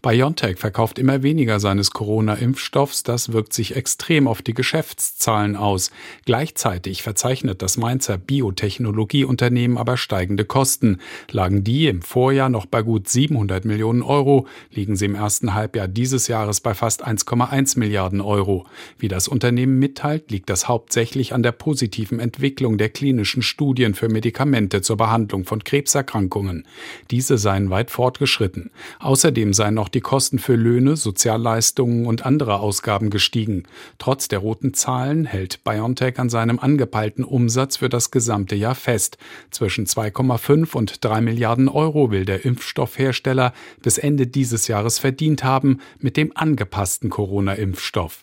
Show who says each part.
Speaker 1: BioNTech verkauft immer weniger seines Corona-Impfstoffs. Das wirkt sich extrem auf die Geschäftszahlen aus. Gleichzeitig verzeichnet das Mainzer Biotechnologieunternehmen aber steigende Kosten. Lagen die im Vorjahr noch bei gut 700 Millionen Euro, liegen sie im ersten Halbjahr dieses Jahres bei fast 1,1 Milliarden Euro. Wie das Unternehmen mitteilt, liegt das hauptsächlich an der positiven Entwicklung der klinischen Studien für Medikamente zur Behandlung von Krebserkrankungen. Diese seien weit fortgeschritten. Außerdem seien noch die Kosten für Löhne, Sozialleistungen und andere Ausgaben gestiegen. Trotz der roten Zahlen hält BioNTech an seinem angepeilten Umsatz für das gesamte Jahr fest. Zwischen 2,5 und 3 Milliarden Euro will der Impfstoffhersteller bis Ende dieses Jahres verdient haben mit dem angepassten Corona-Impfstoff.